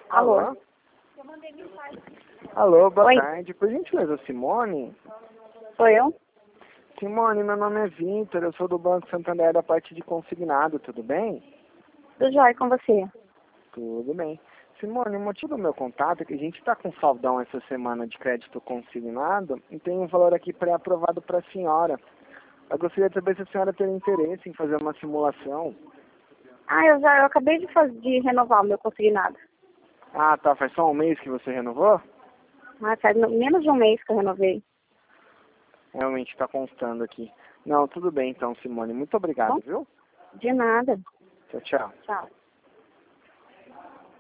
Alô? Alô? Alô, boa Oi. tarde. Por gentileza, Simone? Sou eu? Simone, meu nome é Vitor, eu sou do Banco Santander da parte de consignado, tudo bem? Tudo jóia com você? Tudo bem. Simone, o motivo do meu contato é que a gente está com saldão essa semana de crédito consignado e tem um valor aqui pré-aprovado para a senhora. Eu gostaria de saber se a senhora tem interesse em fazer uma simulação. Eu acabei de renovar o meu consignado. Ah, tá. Faz só um mês que você renovou? Faz menos de um mês que eu renovei. Realmente está constando aqui. Não, tudo bem então, Simone. Muito obrigado, Bom, viu? de nada. Tchau, tchau. Tchau.